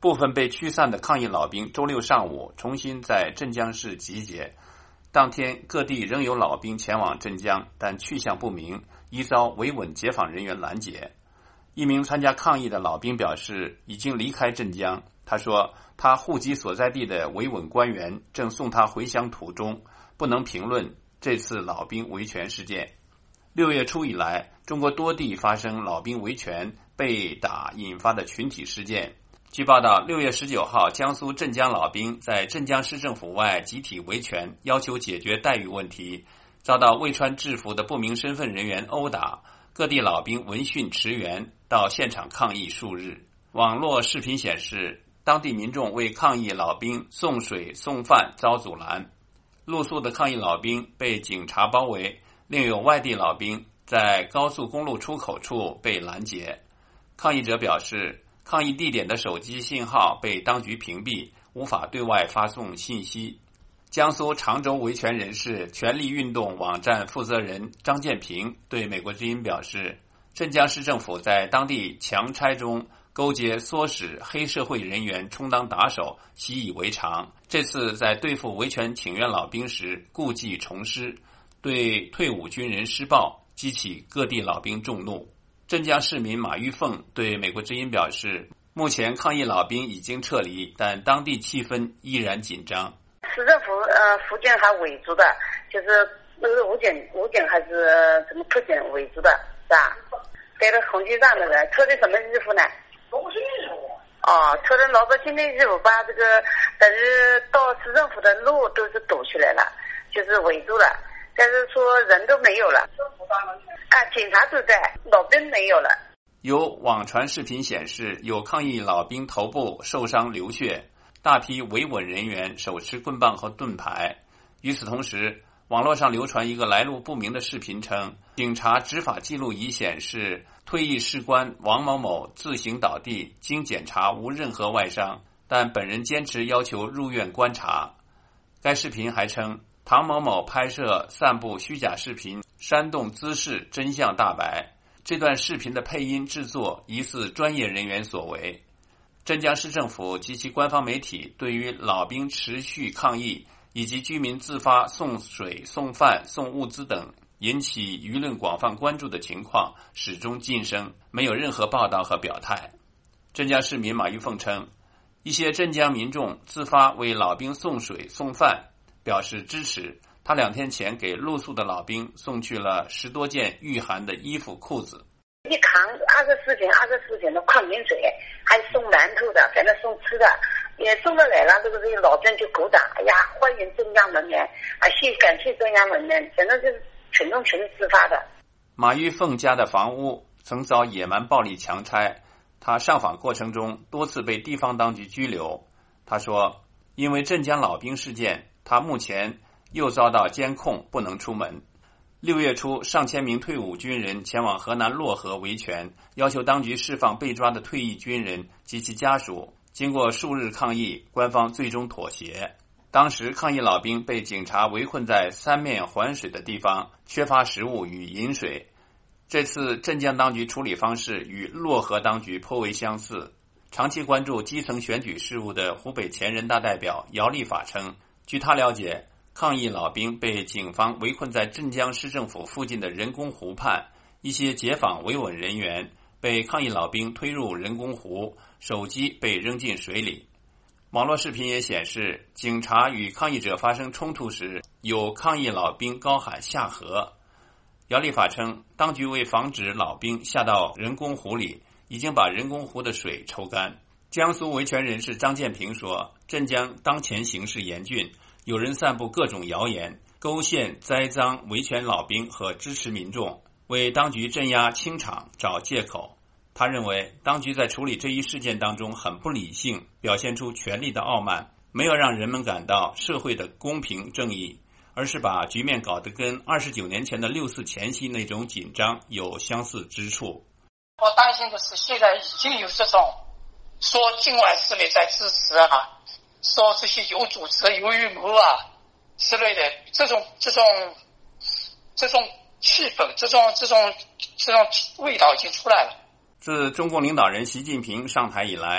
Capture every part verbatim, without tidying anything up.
部分被驱散的抗议老兵周六上午重新在镇江市集结。当天各地仍有老兵前往镇江，但去向不明，疑遭维稳解放人员拦截。一名参加抗议的老兵表示已经离开镇江，他说他户籍所在地的维稳官员正送他回乡途中，不能评论这次老兵维权事件。六月初以来，中国多地发生老兵维权被打引发的群体事件。据报道，六月十九号，江苏镇江老兵在镇江市政府外集体维权，要求解决待遇问题，遭到未穿制服的不明身份人员殴打，各地老兵闻讯驰援到现场抗议数日。网络视频显示，当地民众为抗议老兵送水送饭遭阻拦，露宿的抗议老兵被警察包围，另有外地老兵在高速公路出口处被拦截。抗议者表示，抗议地点的手机信号被当局屏蔽，无法对外发送信息。江苏常州维权人士权力运动网站负责人张建平对美国之音表示，镇江市政府在当地强拆中勾结唆使黑社会人员充当打手，习以为常。这次在对付维权请愿老兵时故技重施，对退伍军人施暴，激起各地老兵众怒。镇江市民马玉凤对美国之音表示，目前抗议老兵已经撤离，但当地气氛依然紧张。 市政府呃附近还围住的，就是那个武警武警还是什么特警围住的，是吧？带着红旗上的人穿的什么衣服呢？老百姓衣服。哦，穿着老百姓的衣服，把这个但是到市政府的路都是堵起来了，就是围住了，但是说人都没有了。啊，警察都在，老兵没有了。 有网传视频显示，有抗议老兵头部受伤流血，大批维稳人员手持棍棒和盾牌。与此同时，网络上流传一个来路不明的视频称，警察执法记录仪显示，退役士官王某某自行倒地，经检查无任何外伤，但本人坚持要求入院观察。该视频还称，唐某某拍摄散布虚假视频，煽动滋事，真相大白。这段视频的配音制作疑似专业人员所为。镇江市政府及其官方媒体对于老兵持续抗议以及居民自发送水、送饭、送物资等引起舆论广泛关注的情况始终噤声，没有任何报道和表态。镇江市民马玉凤称，一些镇江民众自发为老兵送水、送饭，表示支持。他两天前给露宿的老兵送去了十多件御寒的衣服、裤子。 一扛二十四瓶、二十四瓶的矿泉水，还送馒头的，反正送吃的，也送了来了。这个这个老兵就鼓掌，哎呀，欢迎镇江人民，啊，谢感谢镇江人民，反正就是群众群自发的。 马玉凤家的房屋曾遭野蛮暴力强拆，他上访过程中多次被地方当局拘留。他说，因为镇江老兵事件，他目前又遭到监控，不能出门。六月初，上千名退伍军人前往河南漯河维权，要求当局释放被抓的退役军人及其家属。经过数日抗议，官方最终妥协。当时抗议老兵被警察围困在三面环水的地方，缺乏食物与饮水。这次镇江当局处理方式与漯河当局颇为相似。长期关注基层选举事务的湖北前人大代表姚立法称，据他了解，抗议老兵被警方围困在镇江市政府附近的人工湖畔，一些解放维稳人员被抗议老兵推入人工湖，手机被扔进水里。网络视频也显示，警察与抗议者发生冲突时，有抗议老兵高喊下河。姚立法称，当局为防止老兵下到人工湖里，已经把人工湖的水抽干。江苏维权人士张建平说，镇江当前形势严峻，有人散布各种谣言，勾陷栽赃维权老兵和支持民众，为当局镇压清场找借口。他认为，当局在处理这一事件当中很不理性，表现出权力的傲慢，没有让人们感到社会的公平正义，而是把局面搞得跟二十九年前的六四前夕那种紧张有相似之处。 我担心的是，现在已经有这种说境外势力在支持啊，说这些有组织、有预谋啊之类的，这种这种这种气氛，这种这种这种味道已经出来了。 自中共领导人习近平上台以来，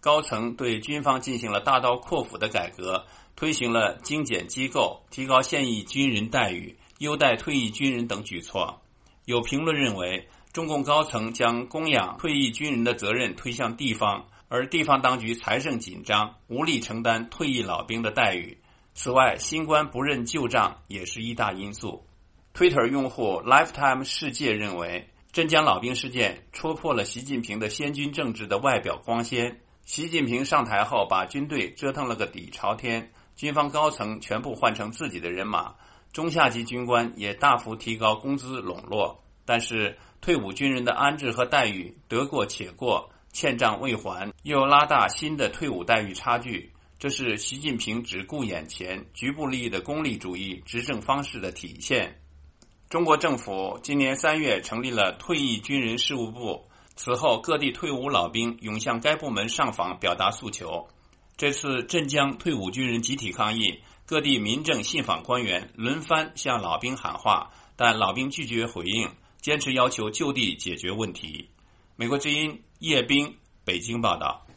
高层对军方进行了大刀阔斧的改革，推行了精简机构、提高现役军人待遇、优待退役军人等举措。有评论认为，中共高层将供养退役军人的责任推向地方，而地方当局财政紧张，无力承担退役老兵的待遇。此外，新官不认旧账也是一大因素。Twitter 用户 Lifetime 世界认为，镇江老兵事件戳破了习近平的先军政治的外表光鲜。习近平上台后，把军队折腾了个底朝天，军方高层全部换成自己的人马，中下级军官也大幅提高工资笼络。但是退伍军人的安置和待遇得过且过，欠账未还，又拉大新的退伍待遇差距，这是习近平只顾眼前局部利益的功利主义执政方式的体现。中国政府今年三月成立了退役军人事务部，此后各地退伍老兵涌向该部门上访表达诉求。这次镇江退伍军人集体抗议，各地民政信访官员轮番向老兵喊话，但老兵拒绝回应，坚持要求就地解决问题。美国之音叶冰北京报道。